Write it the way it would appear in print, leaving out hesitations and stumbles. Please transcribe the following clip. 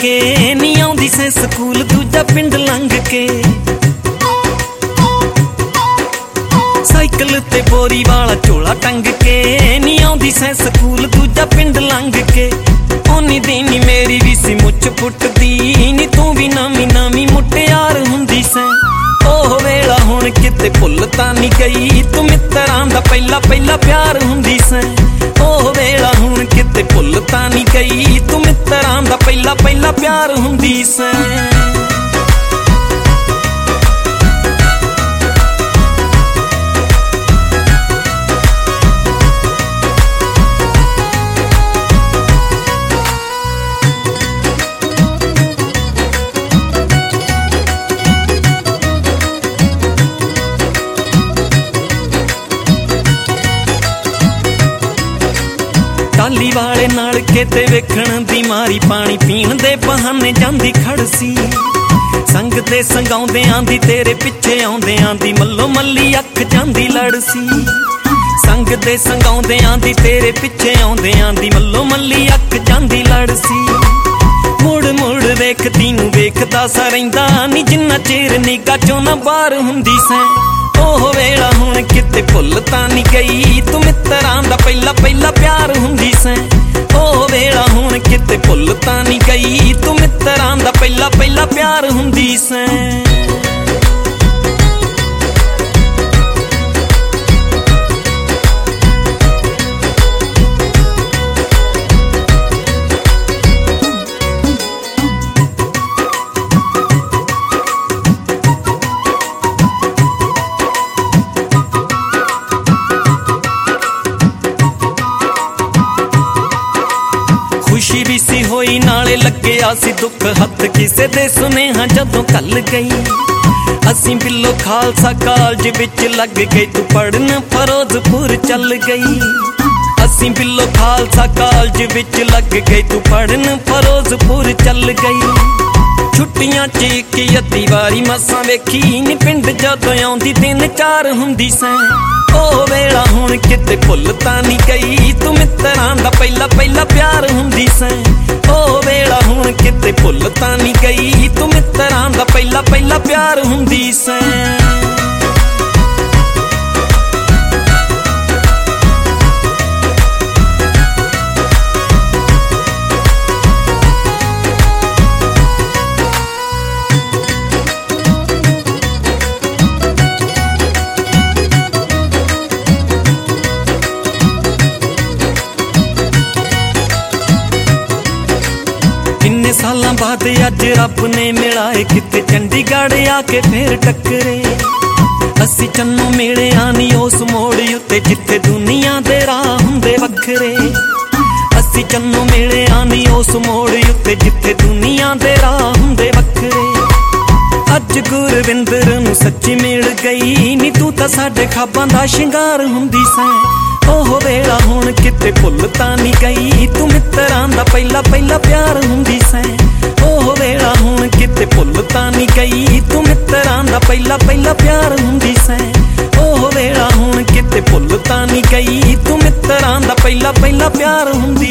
के नी आउंदी सैं स्कूल दूजा पिंड लंघ के। साइकिल ते बोरी वाला झोला टंग के नी आउंदी सैं स्कूल दूजा पिंड लंघ के। ओनी दीनी मेरी भी सी मुछ फुटदी नी तू भी नवी नवी मुटियार हुंदी सैं। ओह वेला हुण किते भुल तां नी गई तू मित्रां दा पहला पहला प्यार हुंदी सैं। ओह वेला हुण किते भुल तां नी गई तू मित्रां दा पहला पहला प्यार हुंदी सैं। टाली वाले नाल केते वेखण दी मारी पानी पीण दे बहाने जांदी खड़सी। संग ते संगाउंदियां दी तेरे पिछे आउंदियां दी मल्लो मल्ली अख जांदी लड़सी। संग ते संगाउंदियां दी तेरे पिछे आउंदियां दी मल्लो मल्ली अख जांदी लड़सी। मुड़ मुड़ वेखदी नूं वेखदा सा रहिंदा नी जिन्ना चेर निगाह चों ना बाहर हुंदी सैं। ओह वेला हुण किते भुल तां नी गई तू मित्रां दा पहला पहला प्यार हुंदी सैं। ओह वेला हुण किते भुल तां नी गई तू मित्रां दा पहला पहला प्यार हुंदी सैं। खुशी भी सी होई नाले लग्गिया सी दुख हथ किसे दे सुनेहा जदों कल गई। असीं बिल्लो खालसा कालज विच लग गई तू पढ़न फिरोजपुर चल गई। असीं बिल्लो खालसा कालज विच लग गई तू पढ़न फिरोजपुर चल गई। छुट्टियां च इक अद्धी वारी मसां वेखी नी पिंड जदों आउंदी दिन चार हुंदी सैं। ओह वेला हुण किते भुल तां नी गई तू मित्रां दा पहला पहला प्यार हुंदी सैं। ओह वेला हुण किते भुल तां नी गई तू मित्रां दा पहला पहला प्यार हुंदी सैं। किन्ने सालां बाद अज रब ने मिलाए किते चंडीगढ़ आके फिर टकरे। असी चन्नों मिले आनी उस मोड़ उत्ते जिथे दुनिया दे राह हुंदे वखरे। असी चन्नों मिले आनी उस मोड़ उत्ते जिथे दुनिया दे राह हुंदे वखरे। अज गुरविंदर नूं सच्ची मिल गई नी तू तां साडे खाबां दा शिंगार हुंदी सैं। ओह वेला हुण किते भुल तां नी गई तू मित्रां दा पहला पहला प्यार हुंदी सैं। ओह वेला हुण किते भुल तां नी गई तू मित्रां दा पहला पहला प्यार हुंदी सैं। ओह वेला हुण किते भुल तां नी गई तू मित्रां दा पहला पहला प्यार हुंदी